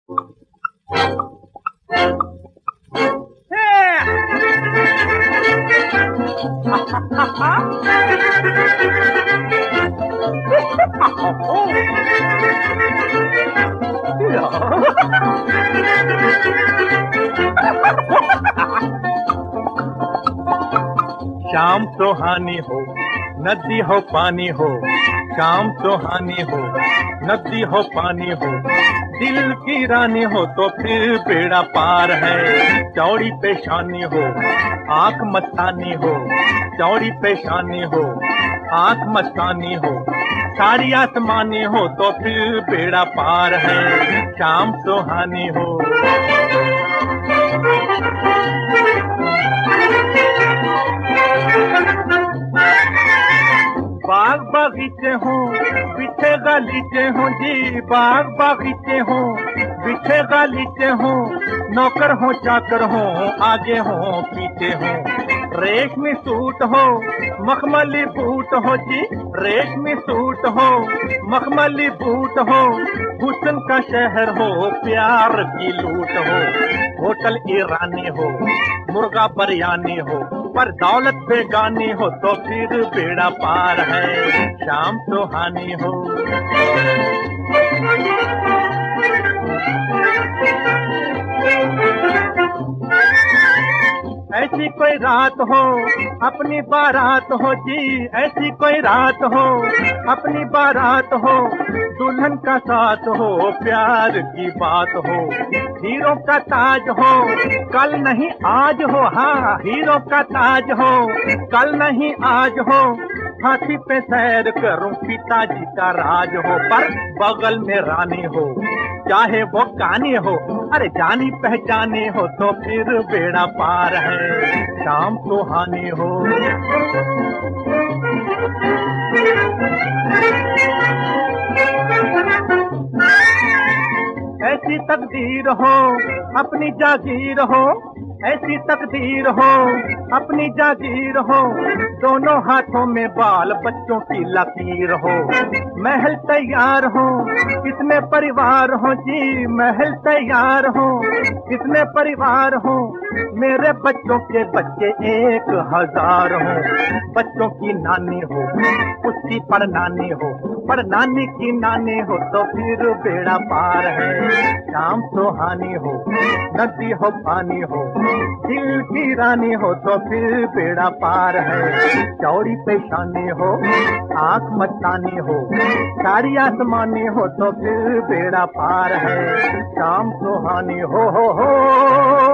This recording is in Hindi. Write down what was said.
शाम सुहानी हो, नदी हो पानी हो, शाम सुहानी हो, नदी हो पानी हो, दिल की रानी हो तो फिर बेड़ा पार है। चौड़ी पेशानी हो, आंख मस्तानी हो, चौड़ी पेशानी हो, आंख मस्तानी हो, सारी आसमानी हो तो फिर बेड़ा पार है। शाम सुहानी हो। बाग बागीचे हो, पीछे गलीचे हो जी, बाग बागीचे हो, पीछे गलीचे हो, नौकर हो चाकर हो, आगे हो पीछे हो, रेशमी सूट हो, मखमली बूट हो जी, रेशमी सूट हो, मखमली बूट हो, हुस्न का शहर हो, प्यार की लूट हो, होटल ईरानी हो, मुर्गा बिरयानी हो, पर दौलत बेगानी हो तो फिर बेड़ा पार है। शाम सुहानी हो। ऐसी कोई रात हो, अपनी बारात हो जी, ऐसी कोई रात हो, अपनी बारात हो, दुल्हन का साथ हो, प्यार की बात हो, हीरो का ताज हो, कल नहीं आज हो, हाँ हीरो का ताज हो, कल नहीं आज हो, फांसी पे सैर करूं पिताजी का राज हो, पर बगल में रानी हो, चाहे वो कानी हो, अरे जानी पहचानी हो तो फिर बेड़ा पार है। शाम सुहानी हो। ऐसी तकदीर हो, अपनी जागीर हो, ऐसी तकदीर हो, अपनी जागीर हो, दोनों हाथों में बाल बच्चों की लकीर हो, महल तैयार हो, कितने परिवार हो जी, महल तैयार हो, कितने परिवार हो, मेरे बच्चों के बच्चे 1000 हो, बच्चों की नानी हो, उसकी परनानी हो, पर नानी की नानी हो तो फिर बेड़ा पार है। शाम सुहानी हो, नदी हो पानी हो, दिल की रानी हो तो फिर बेड़ा पार है। चौड़ी पेशानी हो, आंख मस्तानी हो, सारी आसमानी हो तो फिर बेड़ा पार है। शाम सुहानी हो।